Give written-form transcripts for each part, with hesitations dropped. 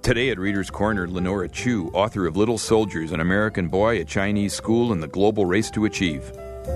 Today at Reader's Corner, Lenora Chu, author of Little Soldiers, An American Boy, a Chinese School, and the Global Race to Achieve.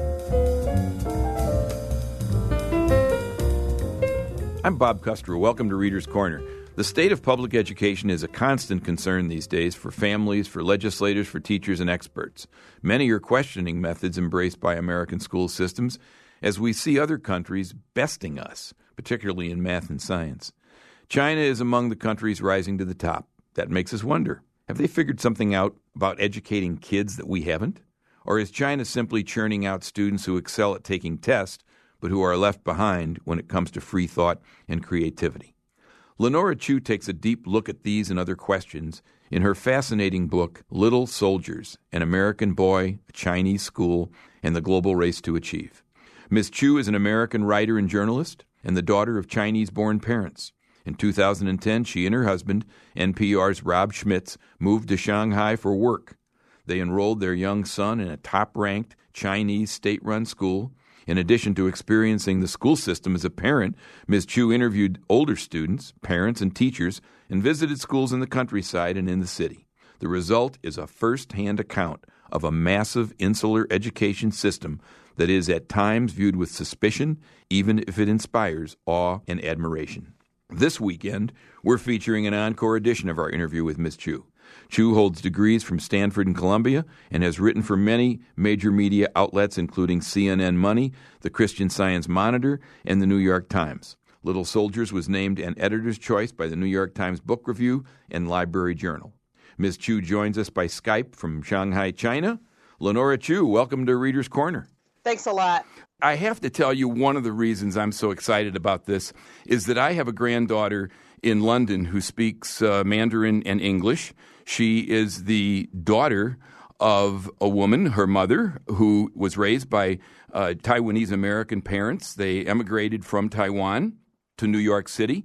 I'm Bob Custer. Welcome to Reader's Corner. The state of public education is a constant concern these days for families, for legislators, for teachers, and experts. Many are questioning methods embraced by American school systems as we see other countries besting us, particularly in math and science. China is among the countries rising to the top. That makes us wonder, have they figured something out about educating kids that we haven't? Or is China simply churning out students who excel at taking tests, but who are left behind when it comes to free thought and creativity? Lenora Chu takes a deep look at these and other questions in her fascinating book, Little Soldiers, An American Boy, a Chinese School, and the Global Race to Achieve. Ms. Chu is an American writer and journalist and the daughter of Chinese-born parents. In 2010, she and her husband, NPR's Rob Schmitz, moved to Shanghai for work. They enrolled their young son in a top-ranked Chinese state-run school. In addition to experiencing the school system as a parent, Ms. Chu interviewed older students, parents, and teachers and visited schools in the countryside and in the city. The result is a first-hand account of a massive insular education system that is at times viewed with suspicion, even if it inspires awe and admiration. This weekend, we're featuring an encore edition of our interview with Ms. Chu. Chu holds degrees from Stanford and Columbia and has written for many major media outlets, including CNN Money, the Christian Science Monitor, and the New York Times. Little Soldiers was named an editor's choice by the New York Times Book Review and Library Journal. Ms. Chu joins us by Skype from Shanghai, China. Lenora Chu, welcome to Reader's Corner. Thanks a lot. I have to tell you, one of the reasons I'm so excited about this is that I have a granddaughter in London who speaks Mandarin and English. She is the daughter of a woman, her mother, who was raised by Taiwanese-American parents. They emigrated from Taiwan to New York City.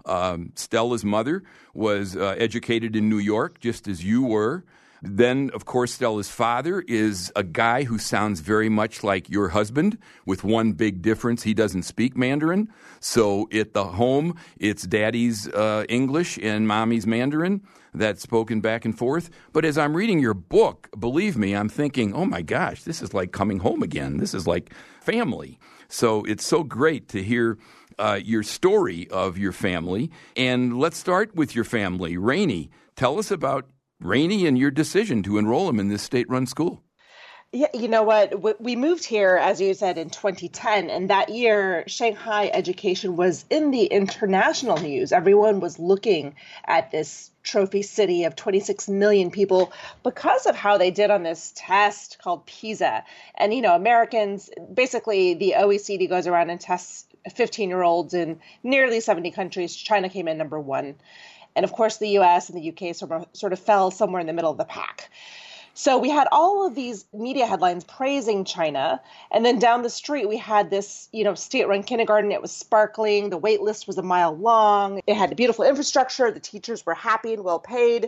Stella's mother was educated in New York, just as you were. Then, of course, Stella's father is a guy who sounds very much like your husband, with one big difference. He doesn't speak Mandarin. So at the home, it's daddy's English and mommy's Mandarin that's spoken back and forth. But as I'm reading your book, believe me, I'm thinking, oh my gosh, this is like coming home again. This is like family. So it's so great to hear your story of your family. And let's start with your family. Rainey, tell us about Rainey and your decision to enroll him in this state-run school. Yeah, you know what? We moved here, as you said, in 2010. And that year, Shanghai education was in the international news. Everyone was looking at this trophy city of 26 million people because of how they did on this test called PISA. And, you know, Americans, basically the OECD goes around and tests 15-year-olds in nearly 70 countries. China came in number one. And of course, the U.S. and the U.K. sort of fell somewhere in the middle of the pack. So we had all of these media headlines praising China. And then down the street, we had this, state-run kindergarten. It was sparkling. The wait list was a mile long. It had a beautiful infrastructure. The teachers were happy and well paid.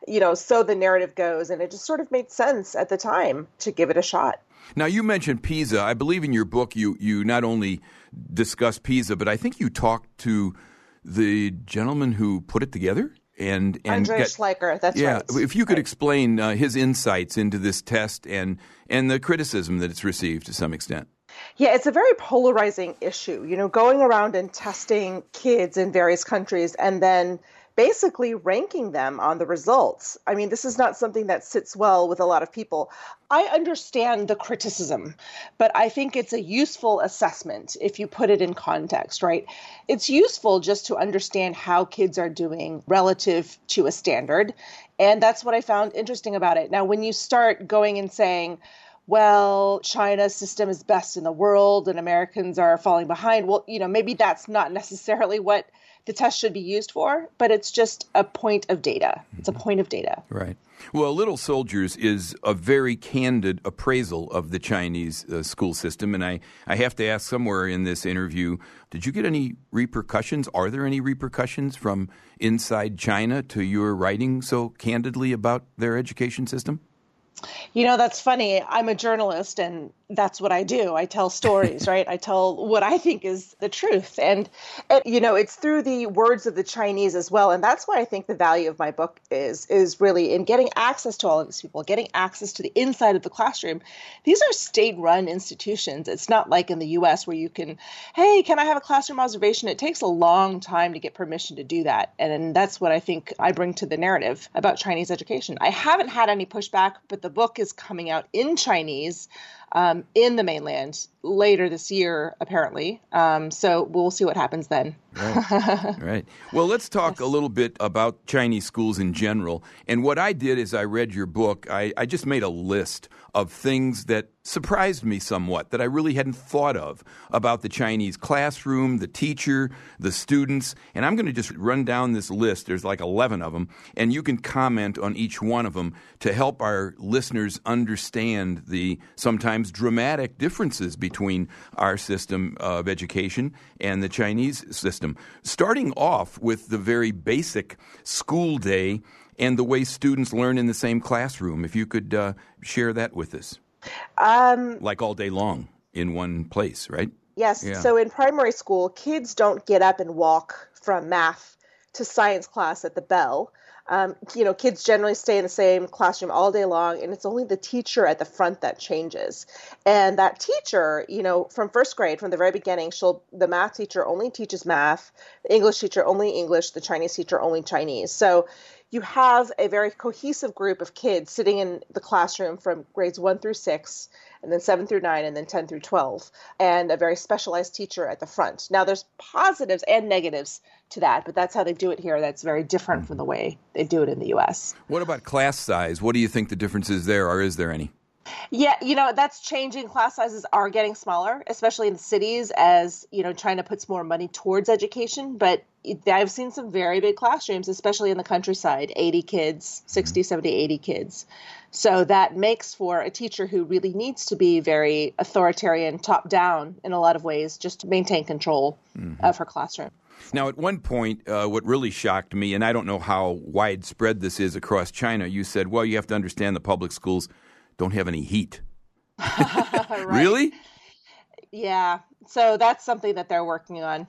So the narrative goes. And it just sort of made sense at the time to give it a shot. Now, you mentioned PISA. I believe in your book, you not only discuss PISA, but I think you talked to the gentleman who put it together? Andreas Schleicher, that's right. Yeah, if you could explain his insights into this test and the criticism that it's received to some extent. Yeah, it's a very polarizing issue, going around and testing kids in various countries and then basically ranking them on the results. I mean, this is not something that sits well with a lot of people. I understand the criticism, but I think it's a useful assessment if you put it in context, right? It's useful just to understand how kids are doing relative to a standard. And that's what I found interesting about it. Now, when you start going and saying, well, China's system is best in the world and Americans are falling behind, well, maybe that's not necessarily what the test should be used for, but it's just a point of data. It's a point of data. Right. Well, Little Soldiers is a very candid appraisal of the Chinese school system. And I have to ask somewhere in this interview, did you get any repercussions? Are there any repercussions from inside China to your writing so candidly about their education system? That's funny. I'm a journalist and that's what I do. I tell stories, right? I tell what I think is the truth. And it's through the words of the Chinese as well. And that's why I think the value of my book is really in getting access to all of these people, getting access to the inside of the classroom. These are state-run institutions. It's not like in the US where you hey, can I have a classroom observation? It takes a long time to get permission to do that. And that's what I think I bring to the narrative about Chinese education. I haven't had any pushback, but the book is coming out in Chinese in the mainland later this year, apparently. So we'll see what happens then. Right. Right. Well, let's talk a little bit about Chinese schools in general. And what I did is I read your book. I just made a list of things that surprised me somewhat, that I really hadn't thought of about the Chinese classroom, the teacher, the students. And I'm going to just run down this list. There's like 11 of them. And you can comment on each one of them to help our listeners understand the sometimes dramatic differences between our system of education and the Chinese system. Starting off with the very basic school day and the way students learn in the same classroom. If you could share that with us. Like all day long in one place, right? Yes. Yeah. So in primary school, kids don't get up and walk from math to science class at the bell. Kids generally stay in the same classroom all day long, and it's only the teacher at the front that changes. And that teacher, from first grade, from the very beginning, the math teacher only teaches math, the English teacher only English, the Chinese teacher only Chinese. So you have a very cohesive group of kids sitting in the classroom from grades 1 through 6, and then 7 through 9, and then 10 through 12, and a very specialized teacher at the front. Now, there's positives and negatives to that, but that's how they do it here. That's very different from the way they do it in the U.S. What about class size? What do you think the difference is there, or is there any? Yeah, that's changing. Class sizes are getting smaller, especially in the cities as, China puts more money towards education. But I've seen some very big classrooms, especially in the countryside, 80 kids, 60, 70, 80 kids. So that makes for a teacher who really needs to be very authoritarian, top down in a lot of ways, just to maintain control of her classroom. Now, at one point, what really shocked me, and I don't know how widespread this is across China, you said, well, you have to understand the public schools don't have any heat. Right. Really? Yeah. So that's something that they're working on.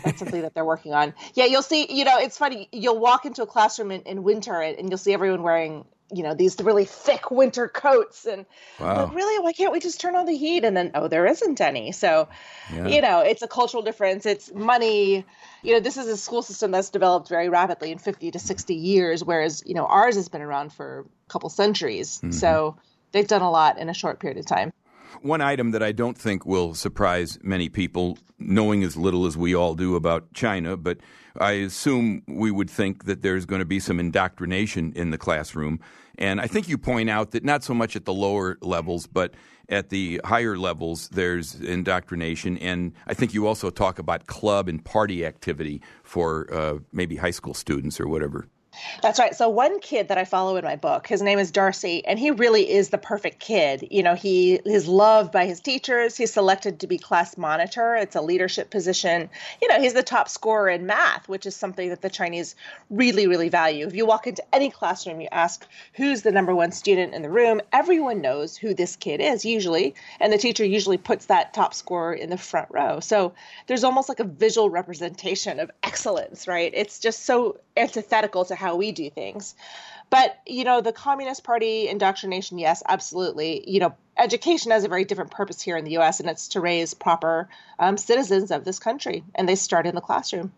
Yeah, you'll see, it's funny. You'll walk into a classroom in winter and you'll see everyone wearing, these really thick winter coats. And wow. Like, really, why can't we just turn on the heat? And then, there isn't any. So, it's a cultural difference. It's money. This is a school system that's developed very rapidly in 50 to 60 years, whereas, ours has been around for a couple centuries. Mm-hmm. So they've done a lot in a short period of time. One item that I don't think will surprise many people, knowing as little as we all do about China, but I assume we would think that there's going to be some indoctrination in the classroom. And I think you point out that not so much at the lower levels, but at the higher levels, there's indoctrination. And I think you also talk about club and party activity for maybe high school students or whatever. That's right. So one kid that I follow in my book, his name is Darcy, and he really is the perfect kid. He is loved by his teachers. He's selected to be class monitor. It's a leadership position. He's the top scorer in math, which is something that the Chinese really, really value. If you walk into any classroom, you ask who's the number one student in the room, everyone knows who this kid is usually, and the teacher usually puts that top scorer in the front row. So there's almost like a visual representation of excellence, right? It's just so antithetical to how we do things. But, the Communist Party indoctrination, yes, absolutely. Education has a very different purpose here in the U.S., and it's to raise proper citizens of this country, and they start in the classroom.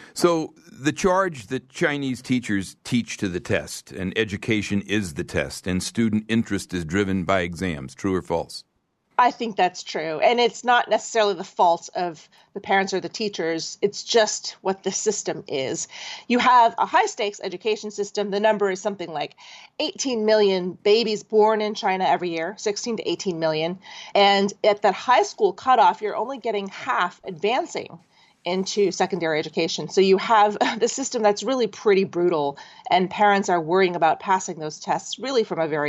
So the charge that Chinese teachers teach to the test, and education is the test, and student interest is driven by exams, true or false? I think that's true. And it's not necessarily the fault of the parents or the teachers. It's just what the system is. You have a high stakes education system. The number is something like 18 million babies born in China every year, 16 to 18 million. And at that high school cutoff, you're only getting half advancing into secondary education. So you have the system that's really pretty brutal, and parents are worrying about passing those tests really from a very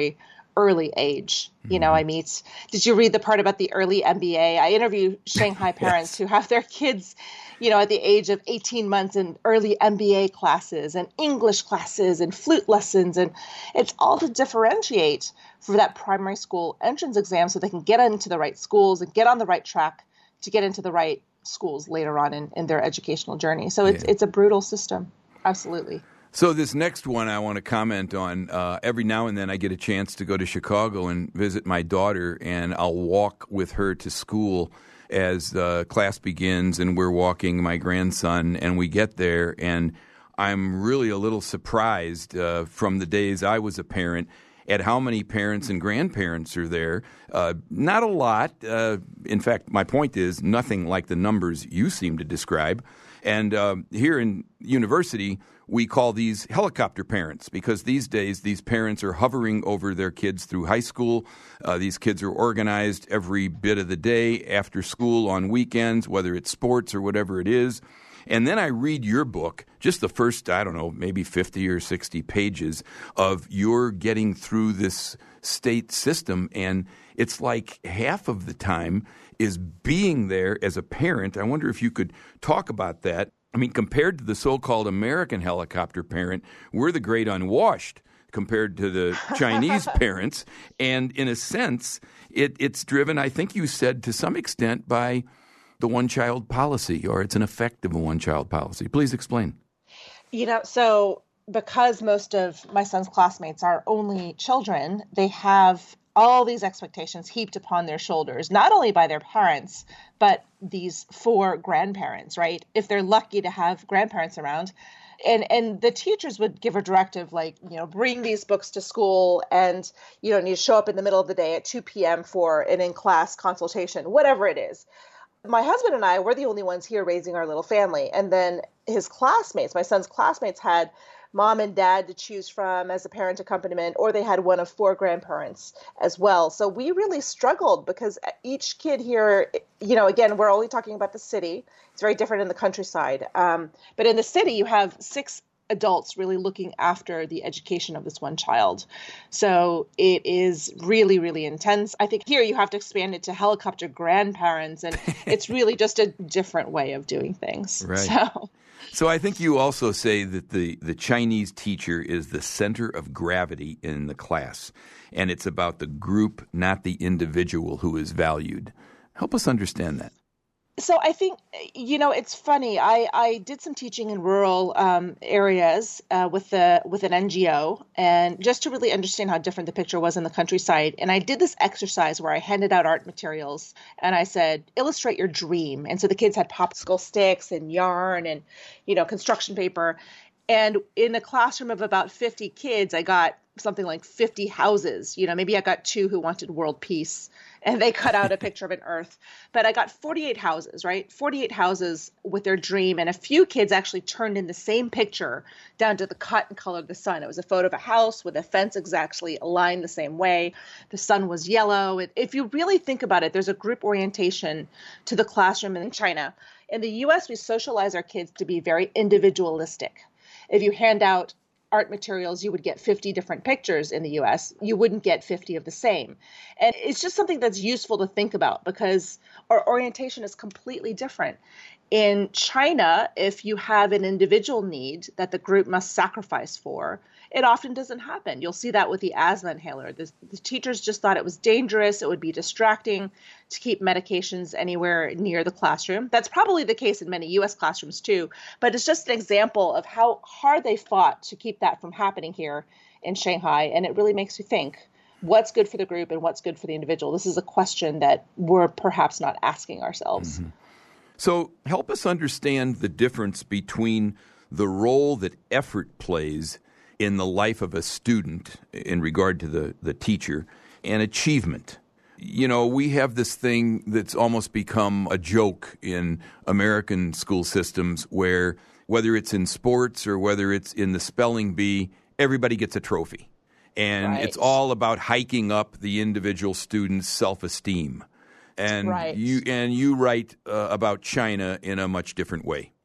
early age. Did you read the part about the early MBA? I interview Shanghai parents who have their kids, at the age of 18 months in early MBA classes and English classes and flute lessons. And it's all to differentiate for that primary school entrance exam so they can get into the right schools and get on the right track to get into the right schools later on in their educational journey. So it's a brutal system. Absolutely. So this next one I want to comment on. Every now and then I get a chance to go to Chicago and visit my daughter, and I'll walk with her to school as class begins, and we're walking my grandson, and we get there, and I'm really a little surprised from the days I was a parent at how many parents and grandparents are there. Not a lot. In fact, my point is nothing like the numbers you seem to describe. And here in university, we call these helicopter parents because these days these parents are hovering over their kids through high school. These kids are organized every bit of the day, after school, on weekends, whether it's sports or whatever it is. And then I read your book, just the first, maybe 50 or 60 pages of your getting through this state system. And it's like half of the time is being there as a parent. I wonder if you could talk about that. I mean, compared to the so-called American helicopter parent, we're the great unwashed compared to the Chinese parents. And in a sense, it's driven, I think you said, to some extent by the one-child policy, or it's an effect of a one-child policy. Please explain. So because most of my son's classmates are only children, they have all these expectations heaped upon their shoulders, not only by their parents, but these 4 grandparents, right? If they're lucky to have grandparents around. And the teachers would give a directive like, bring these books to school and you don't need to show up in the middle of the day at 2 p.m. for an in-class consultation, whatever it is. My husband and I were the only ones here raising our little family. And then his classmates, my son's classmates, had mom and dad to choose from as a parent accompaniment, or they had one of 4 grandparents as well. So we really struggled because each kid here, again, we're only talking about the city. It's very different in the countryside. But in the city, you have 6 adults really looking after the education of this one child. So it is really, really intense. I think here you have to expand it to helicopter grandparents, and it's really just a different way of doing things. Right. So I think you also say that the Chinese teacher is the center of gravity in the class, and it's about the group, not the individual who is valued. Help us understand that. So I think, it's funny. I did some teaching in rural areas with an NGO, and just to really understand how different the picture was in the countryside. And I did this exercise where I handed out art materials, and I said, illustrate your dream. And so the kids had popsicle sticks and yarn and, construction paper. And in a classroom of about 50 kids, I got something like 50 houses. Maybe I got 2 who wanted world peace, and they cut out a picture of an earth. But I got 48 houses, right? 48 houses with their dream. And a few kids actually turned in the same picture down to the cut and color of the sun. It was a photo of a house with a fence exactly aligned the same way. The sun was yellow. If you really think about it, there's a group orientation to the classroom in China. In the U.S., we socialize our kids to be very individualistic. If you hand out art materials, you would get 50 different pictures in the US. You wouldn't get 50 of the same. And it's just something that's useful to think about because our orientation is completely different. In China, if you have an individual need that the group must sacrifice for, it often doesn't happen. You'll see that with the asthma inhaler. The teachers just thought it was dangerous. It would be distracting to keep medications anywhere near the classroom. That's probably the case in many U.S. classrooms too, but it's just an example of how hard they fought to keep that from happening here in Shanghai. And it really makes you think, what's good for the group and what's good for the individual? This is a question that we're perhaps not asking ourselves. Mm-hmm. So help us understand the difference between the role that effort plays in the life of a student in regard to the teacher and achievement. We have this thing that's almost become a joke in American school systems where whether it's in sports or whether it's in the spelling bee, everybody gets a trophy. And It's all about hiking up the individual student's self-esteem. And you write about China in a much different way.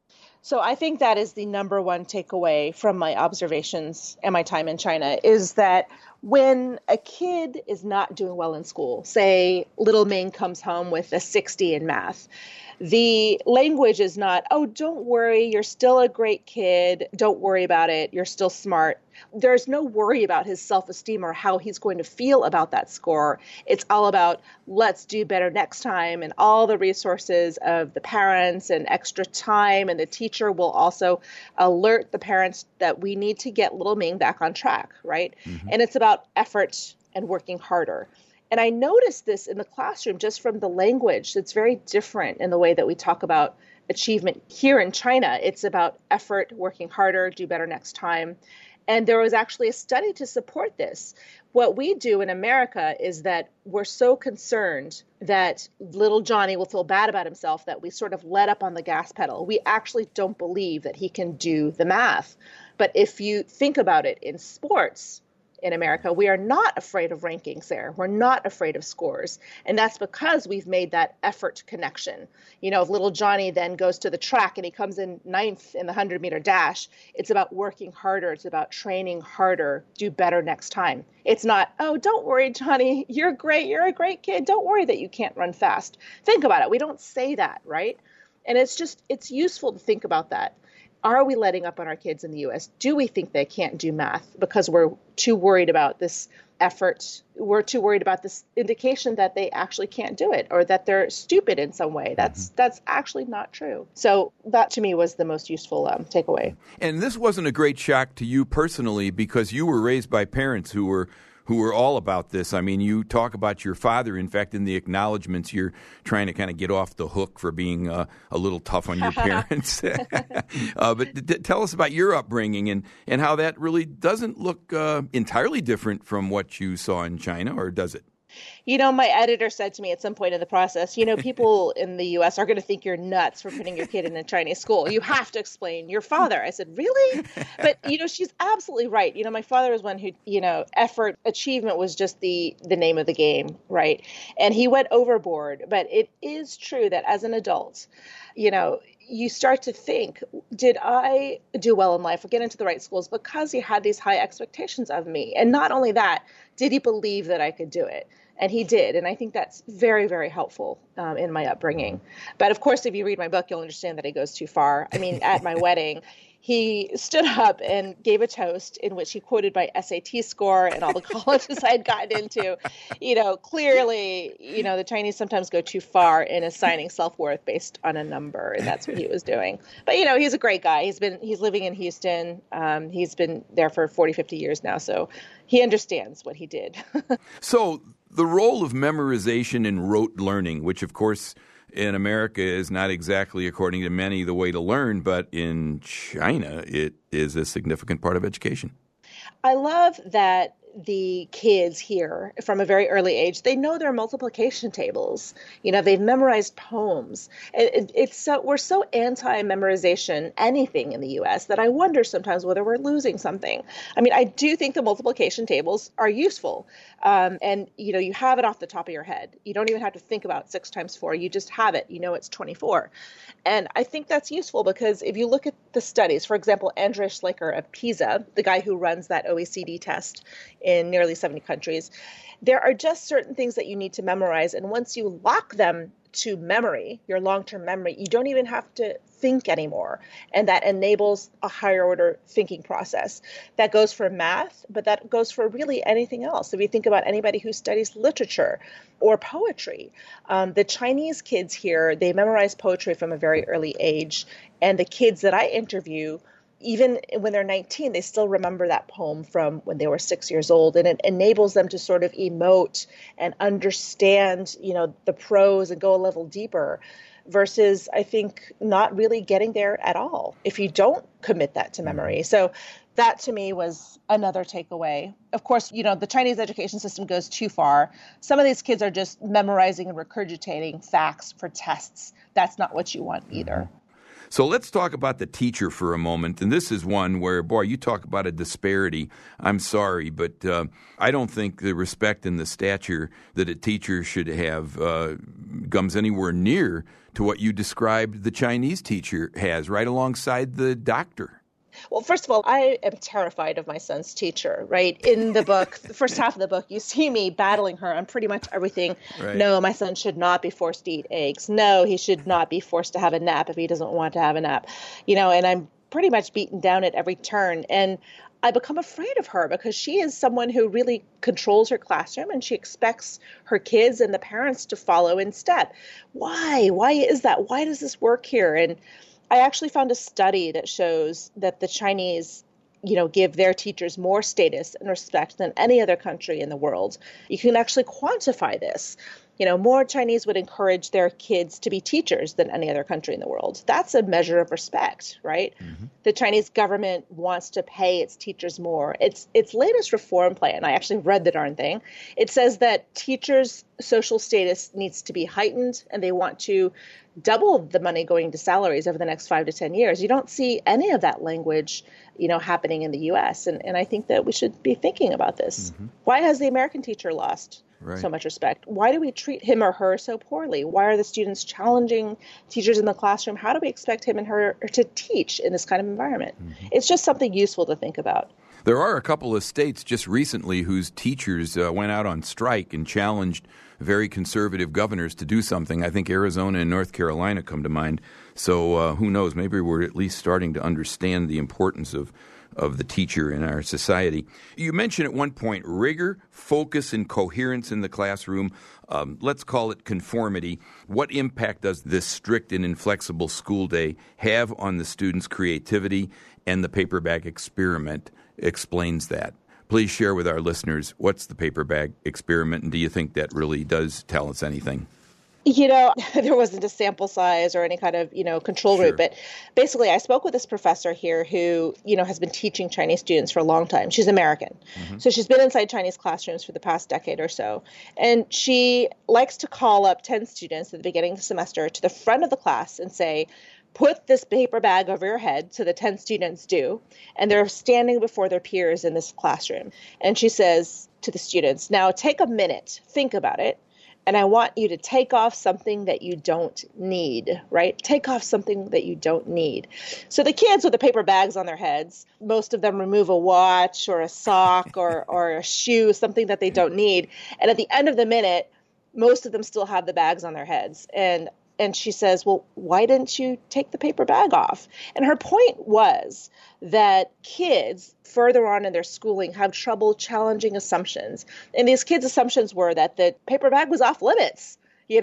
So I think that is the number one takeaway from my observations and my time in China is that when a kid is not doing well in school, say little Ming comes home with a 60 in math, the language is not, oh, don't worry, you're still a great kid. Don't worry about it. You're still smart. There's no worry about his self-esteem or how he's going to feel about that score. It's all about let's do better next time, and all the resources of the parents and extra time. And the teacher will also alert the parents that we need to get little Ming back on track, right? Mm-hmm. And it's about effort and working harder. And I noticed this in the classroom just from the language. It's very different in the way that we talk about achievement here in China. It's about effort, working harder, do better next time. And there was actually a study to support this. What we do in America is that we're so concerned that little Johnny will feel bad about himself that we sort of let up on the gas pedal. We actually don't believe that he can do the math. But if you think about it in sports, in America, we are not afraid of rankings there. We're not afraid of scores. And that's because we've made that effort connection. You know, if little Johnny then goes to the track and he comes in 9th in the 100-meter dash, it's about working harder. It's about training harder, do better next time. It's not, oh, don't worry, Johnny, you're great. You're a great kid. Don't worry that you can't run fast. Think about it. We don't say that, right? And it's useful to think about that. Are we letting up on our kids in the U.S.? Do we think they can't do math because we're too worried about this effort? We're too worried about this indication that they actually can't do it or that they're stupid in some way. That's actually not true. So that to me was the most useful takeaway. And this wasn't a great shock to you personally because you were raised by parents who were all about this. I mean, you talk about your father. In fact, in the acknowledgments, you're trying to kind of get off the hook for being a little tough on your parents. But tell us about your upbringing and how that really doesn't look entirely different from what you saw in China, or does it? You know, my editor said to me at some point in the process, you know, people in the U.S. are going to think you're nuts for putting your kid in a Chinese school. You have to explain your father. I said, really? But, you know, she's absolutely right. You know, my father was one who, you know, effort, achievement was just the name of the game, right? And he went overboard. But it is true that as an adult, you know, you start to think, did I do well in life or get into the right schools because he had these high expectations of me? And not only that, did he believe that I could do it? And he did. And I think that's very, very helpful in my upbringing. But of course, if you read my book, you'll understand that he goes too far. I mean, at my wedding, he stood up and gave a toast in which he quoted my SAT score and all the colleges I had gotten into. You know, clearly, you know, the Chinese sometimes go too far in assigning self-worth based on a number, and that's what he was doing. But, you know, he's a great guy. He's living in Houston. He's been there for 40, 50 years now, so he understands what he did. So the role of memorization in rote learning, which, of course, in America is not exactly, according to many, the way to learn, but in China, it is a significant part of education. I love that the kids here from a very early age, they know their multiplication tables. You know, they've memorized poems. We're so anti-memorization, anything in the U.S., that I wonder sometimes whether we're losing something. I mean, I do think the multiplication tables are useful. And, you know, you have it off the top of your head. You don't even have to think about 6 times 4. You just have it. You know, it's 24. And I think that's useful because if you look at the studies, for example, Andreas Schleicher of PISA, the guy who runs that OECD test in nearly 70 countries, there are just certain things that you need to memorize. And once you lock them to memory, your long-term memory, you don't even have to think anymore. And that enables a higher order thinking process. That goes for math, but that goes for really anything else. If you think about anybody who studies literature or poetry, the Chinese kids here, they memorize poetry from a very early age. And the kids that I interview, even when they're 19, they still remember that poem from when they were 6 years old. And it enables them to sort of emote and understand, you know, the prose and go a level deeper versus, I think, not really getting there at all if you don't commit that to memory. So that to me was another takeaway. Of course, you know, the Chinese education system goes too far. Some of these kids are just memorizing and regurgitating facts for tests. That's not what you want either. So let's talk about the teacher for a moment. And this is one where, boy, you talk about a disparity. I'm sorry, but I don't think the respect and the stature that a teacher should have comes anywhere near to what you described the Chinese teacher has, right alongside the doctor. Well, first of all, I am terrified of my son's teacher, right? In the book, the first half of the book, you see me battling her on pretty much everything. Right. No, my son should not be forced to eat eggs. No, he should not be forced to have a nap if he doesn't want to have a nap. And I'm pretty much beaten down at every turn. And I become afraid of her because she is someone who really controls her classroom and she expects her kids and the parents to follow in step. Why? Why is that? Why does this work here? And I actually found a study that shows that the Chinese, give their teachers more status and respect than any other country in the world. You can actually quantify this. More Chinese would encourage their kids to be teachers than any other country in the world. That's a measure of respect, right? Mm-hmm. The Chinese government wants to pay its teachers more. Its latest reform plan, I actually read the darn thing. It says that teachers' social status needs to be heightened, and they want to double the money going to salaries over the next 5 to 10 years. You don't see any of that language, happening in the U.S. And I think that we should be thinking about this. Mm-hmm. Why has the American teacher lost so much respect? Why do we treat him or her so poorly? Why are the students challenging teachers in the classroom? How do we expect him and her to teach in this kind of environment? Mm-hmm. It's just something useful to think about. There are a couple of states just recently whose teachers went out on strike and challenged very conservative governors to do something. I think Arizona and North Carolina come to mind. So who knows? Maybe we're at least starting to understand the importance of the teacher in our society. You mentioned at one point rigor, focus, and coherence in the classroom. Let's call it conformity. What impact does this strict and inflexible school day have on the students' creativity? And the paper bag experiment explains that. Please share with our listeners, what's the paper bag experiment, and do you think that really does tell us anything? There wasn't a sample size or any kind of, control group. But basically, I spoke with this professor here who, has been teaching Chinese students for a long time. She's American. Mm-hmm. So she's been inside Chinese classrooms for the past decade or so. And she likes to call up 10 students at the beginning of the semester to the front of the class and say, put this paper bag over your head. So the 10 students do. And they're standing before their peers in this classroom. And she says to the students, now take a minute, think about it. And I want you to take off something that you don't need, right? Take off something that you don't need. So the kids with the paper bags on their heads, most of them remove a watch or a sock or a shoe, something that they don't need. And at the end of the minute, most of them still have the bags on their heads. And she says, well, why didn't you take the paper bag off? And her point was that kids further on in their schooling have trouble challenging assumptions. And these kids' assumptions were that the paper bag was off limits.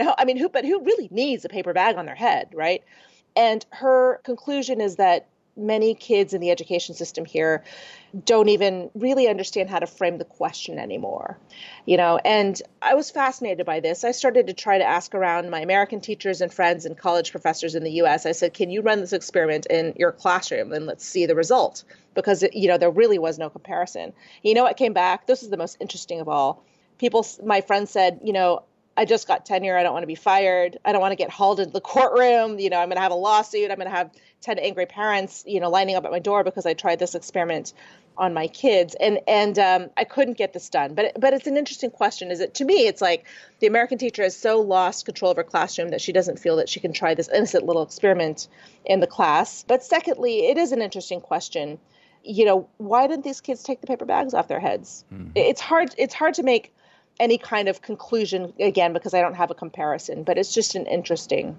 Who really needs a paper bag on their head, right? And her conclusion is that many kids in the education system here don't even really understand how to frame the question anymore, and I was fascinated by this. I started to try to ask around my American teachers and friends and college professors in the U.S. I said, can you run this experiment in your classroom and let's see the result? Because, there really was no comparison. What came back? This is the most interesting of all. My friends said, I just got tenure. I don't want to be fired. I don't want to get hauled into the courtroom. I'm going to have a lawsuit. I'm going to have 10 angry parents, lining up at my door because I tried this experiment on my kids. And I couldn't get this done. But it's an interesting question. To me, it's like the American teacher has so lost control of her classroom that she doesn't feel that she can try this innocent little experiment in the class. But secondly, it is an interesting question. Why didn't these kids take the paper bags off their heads? Mm-hmm. It's hard to make any kind of conclusion, again, because I don't have a comparison, but it's just an interesting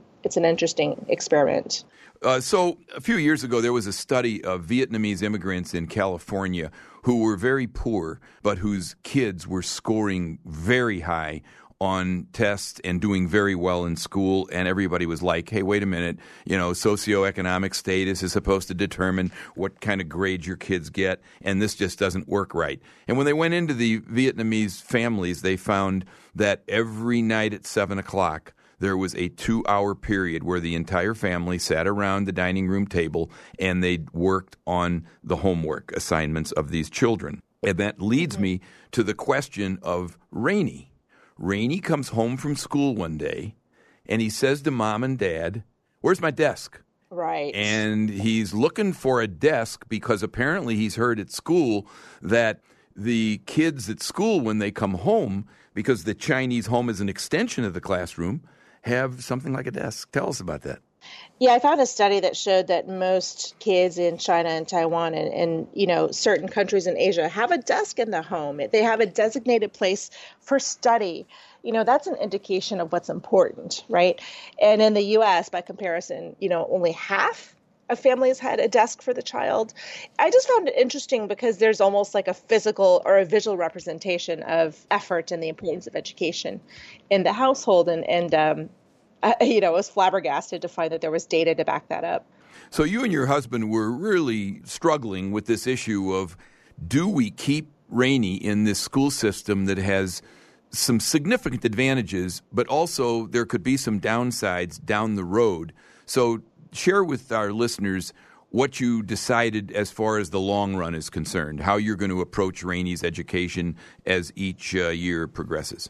experiment. So a few years ago, there was a study of Vietnamese immigrants in California who were very poor, but whose kids were scoring very high on tests and doing very well in school, and everybody was like, hey, wait a minute, socioeconomic status is supposed to determine what kind of grades your kids get, and this just doesn't work right. And when they went into the Vietnamese families, they found that every night at 7 o'clock, there was a 2-hour period where the entire family sat around the dining room table and they worked on the homework assignments of these children. And that leads me to the question of Rainey. Rainey comes home from school one day, and he says to mom and dad, where's my desk? Right. And he's looking for a desk because apparently he's heard at school that the kids at school, when they come home, because the Chinese home is an extension of the classroom, have something like a desk. Tell us about that. Yeah, I found a study that showed that most kids in China and Taiwan and certain countries in Asia have a desk in the home. They have a designated place for study. That's an indication of what's important, right? And in the U.S., by comparison, only half of families had a desk for the child. I just found it interesting because there's almost like a physical or a visual representation of effort and the importance of education in the household. And I was flabbergasted to find that there was data to back that up. So you and your husband were really struggling with this issue of, do we keep Rainey in this school system that has some significant advantages, but also there could be some downsides down the road? So share with our listeners what you decided as far as the long run is concerned, how you're going to approach Rainey's education as each year progresses.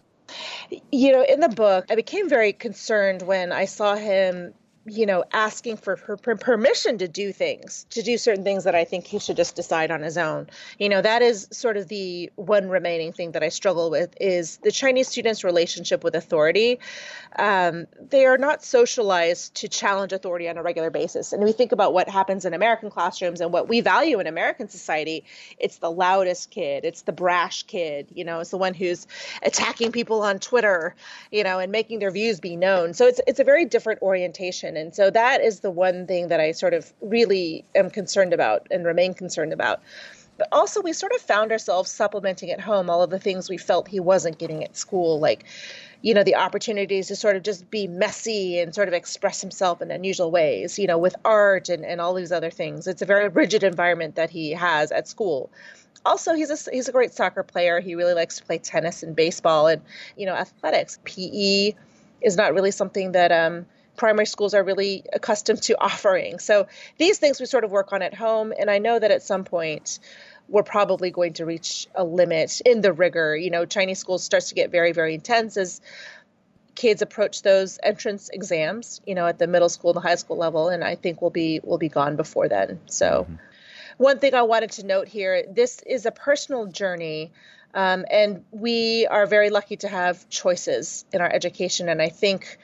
In the book, I became very concerned when I saw him, asking for permission to do certain things that I think he should just decide on his own. That is sort of the one remaining thing that I struggle with is the Chinese students' relationship with authority. They are not socialized to challenge authority on a regular basis. And we think about what happens in American classrooms and what we value in American society. It's the loudest kid. It's the brash kid. It's the one who's attacking people on Twitter, and making their views be known. So it's a very different orientation. And so that is the one thing that I sort of really am concerned about and remain concerned about. But also we sort of found ourselves supplementing at home all of the things we felt he wasn't getting at school, like, the opportunities to sort of just be messy and sort of express himself in unusual ways, with art and all these other things. It's a very rigid environment that he has at school. Also, he's a great soccer player. He really likes to play tennis and baseball and, athletics. PE is not really something that primary schools are really accustomed to offering. So these things we sort of work on at home. And I know that at some point we're probably going to reach a limit in the rigor. Chinese schools starts to get very, very intense as kids approach those entrance exams, at the middle school and the high school level. And I think we'll be gone before then. So one thing I wanted to note here, this is a personal journey. And we are very lucky to have choices in our education. And I think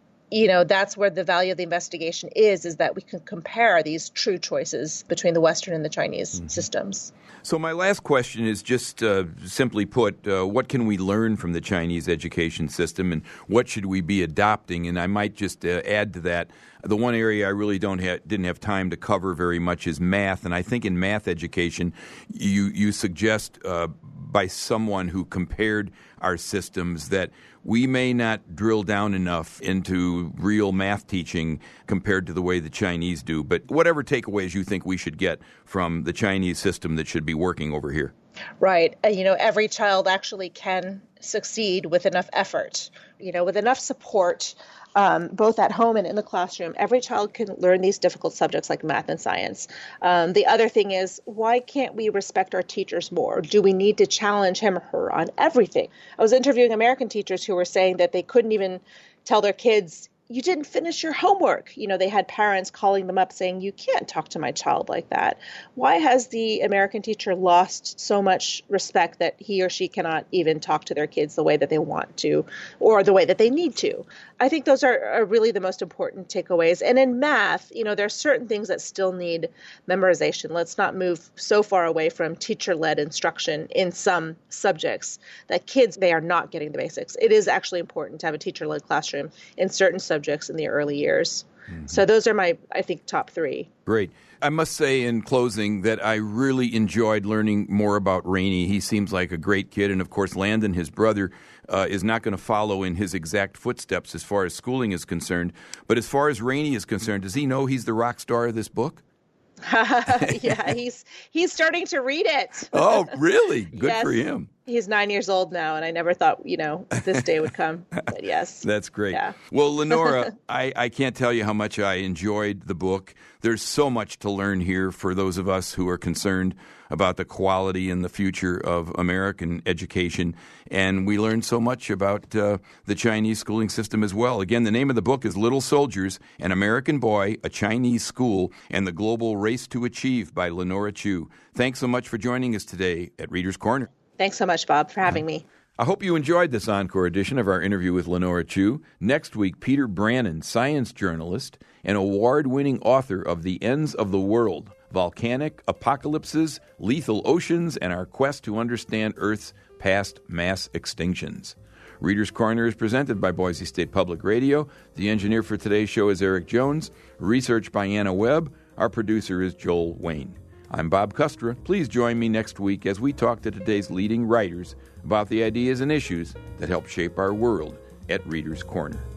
that's where the value of the investigation is that we can compare these true choices between the Western and the Chinese systems. So my last question is just simply put, what can we learn from the Chinese education system and what should we be adopting? And I might just add to that, the one area I really didn't have time to cover very much is math. And I think in math education, you suggest by someone who compared our systems that we may not drill down enough into real math teaching compared to the way the Chinese do. But whatever takeaways you think we should get from the Chinese system that should be working over here. Right. Every child actually can succeed with enough effort, with enough support, both at home and in the classroom. Every child can learn these difficult subjects like math and science. The other thing is, why can't we respect our teachers more? Do we need to challenge him or her on everything? I was interviewing American teachers who were saying that they couldn't even tell their kids, you didn't finish your homework. They had parents calling them up saying, you can't talk to my child like that. Why has the American teacher lost so much respect that he or she cannot even talk to their kids the way that they want to or the way that they need to? I think those are really the most important takeaways. And in math, there are certain things that still need memorization. Let's not move so far away from teacher-led instruction in some subjects that kids, they are not getting the basics. It is actually important to have a teacher-led classroom in certain subjects in the early years. So those are my, I think, top three. Great. I must say in closing that I really enjoyed learning more about Rainey. He seems like a great kid. And, of course, Landon, his brother, is not going to follow in his exact footsteps as far as schooling is concerned. But as far as Rainey is concerned, does he know he's the rock star of this book? Yeah, he's starting to read it. Oh, really? Good Yes. for him. He's 9 years old now, and I never thought, this day would come. But yes. That's great. Yeah. Well, Lenora, I can't tell you how much I enjoyed the book. There's so much to learn here for those of us who are concerned about the quality and the future of American education. And we learned so much about the Chinese schooling system as well. Again, the name of the book is Little Soldiers, An American Boy, a Chinese School, and the Global Race to Achieve by Lenora Chu. Thanks so much for joining us today at Reader's Corner. Thanks so much, Bob, for having me. I hope you enjoyed this encore edition of our interview with Lenora Chu. Next week, Peter Brannon, science journalist and award-winning author of The Ends of the World, Volcanic Apocalypses, Lethal Oceans, and Our Quest to Understand Earth's Past Mass Extinctions. Reader's Corner is presented by Boise State Public Radio. The engineer for today's show is Eric Jones. Research by Anna Webb. Our producer is Joel Wayne. I'm Bob Kustra. Please join me next week as we talk to today's leading writers about the ideas and issues that help shape our world at Reader's Corner.